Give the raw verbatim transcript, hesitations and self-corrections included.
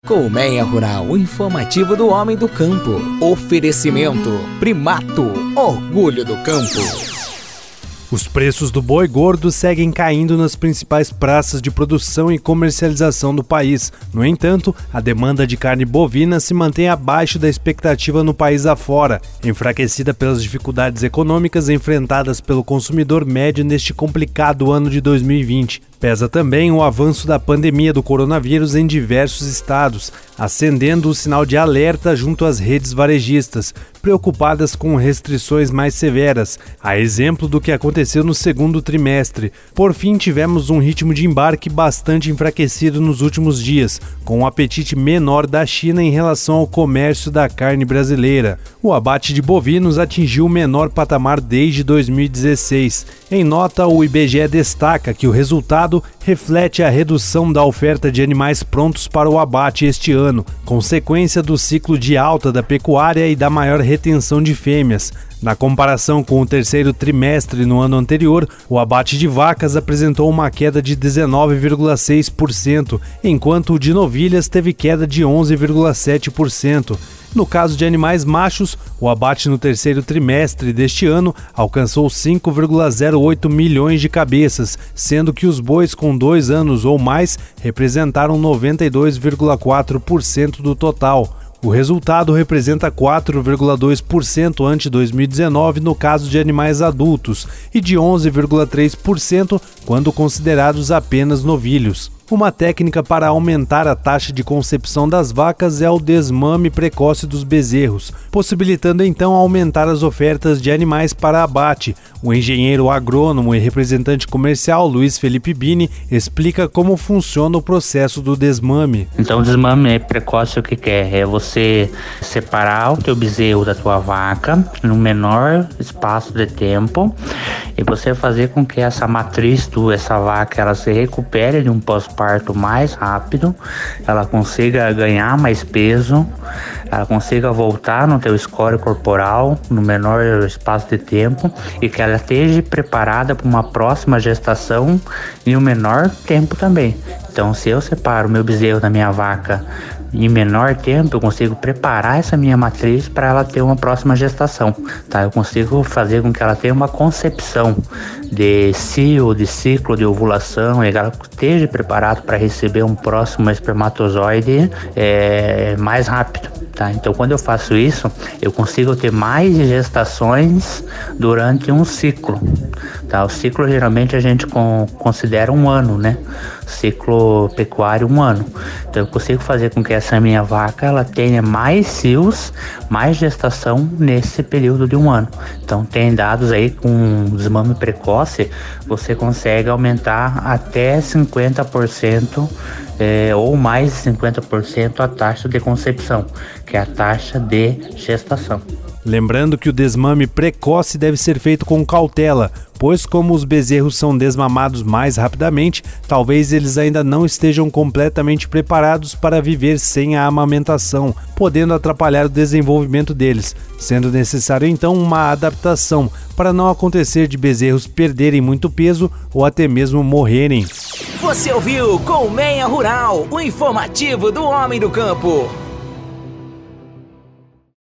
Colmeia Rural, o informativo do homem do campo. Oferecimento Primato, orgulho do campo. Os preços do boi gordo seguem caindo nas principais praças de produção e comercialização do país. No entanto, a demanda de carne bovina se mantém abaixo da expectativa no país afora, enfraquecida pelas dificuldades econômicas enfrentadas pelo consumidor médio neste complicado ano de dois mil e vinte. Pesa também o avanço da pandemia do coronavírus em diversos estados, acendendo o sinal de alerta junto às redes varejistas, preocupadas com restrições mais severas, a exemplo do que aconteceu no segundo trimestre. Por fim, tivemos um ritmo de embarque bastante enfraquecido nos últimos dias, com um apetite menor da China em relação ao comércio da carne brasileira. O abate de bovinos atingiu o menor patamar desde dois mil e dezesseis. Em nota, o I B G E destaca que o resultado reflete a redução da oferta de animais prontos para o abate este ano, consequência do ciclo de alta da pecuária e da maior retenção de fêmeas. Na comparação com o terceiro trimestre no ano anterior, o abate de vacas apresentou uma queda de dezenove vírgula seis por cento, enquanto o de novilhas teve queda de onze vírgula sete por cento. No caso de animais machos, o abate no terceiro trimestre deste ano alcançou cinco vírgula zero oito milhões de cabeças, sendo que os bois com dois anos ou mais representaram noventa e dois vírgula quatro por cento do total. O resultado representa quatro vírgula dois por cento ante dois mil e dezenove no caso de animais adultos e de onze vírgula três por cento quando considerados apenas novilhos. Uma técnica para aumentar a taxa de concepção das vacas é o desmame precoce dos bezerros, possibilitando então aumentar as ofertas de animais para abate. O engenheiro agrônomo e representante comercial Luiz Felipe Bini explica como funciona o processo do desmame. Então o desmame precoce o que quer? É você separar o teu bezerro da tua vaca no menor espaço de tempo e você fazer com que essa matriz, tu, essa vaca, ela se recupere de um pós-parto mais rápido, ela consiga ganhar mais peso, ela consiga voltar no teu score corporal no menor espaço de tempo e que ela esteja preparada para uma próxima gestação em um menor tempo também. Então, se eu separo o meu bezerro da minha vaca em menor tempo, eu consigo preparar essa minha matriz para ela ter uma próxima gestação, tá? Eu consigo fazer com que ela tenha uma concepção de cio, de ciclo de ovulação, e ela esteja preparada para receber um próximo espermatozoide é, mais rápido, tá? Então, quando eu faço isso, eu consigo ter mais gestações durante um ciclo, tá? O ciclo geralmente a gente con- considera um ano, né? Ciclo pecuário um ano. Então eu consigo fazer com que essa minha vaca ela tenha mais cios, mais gestação nesse período de um ano. Então tem dados aí com desmame precoce, você consegue aumentar até cinquenta por cento é, ou mais de cinquenta por cento a taxa de concepção, que é a taxa de gestação. Lembrando que o desmame precoce deve ser feito com cautela, pois como os bezerros são desmamados mais rapidamente, talvez eles ainda não estejam completamente preparados para viver sem a amamentação, podendo atrapalhar o desenvolvimento deles, sendo necessário então uma adaptação para não acontecer de bezerros perderem muito peso ou até mesmo morrerem. Você ouviu Colmeia Rural, o informativo do homem do campo.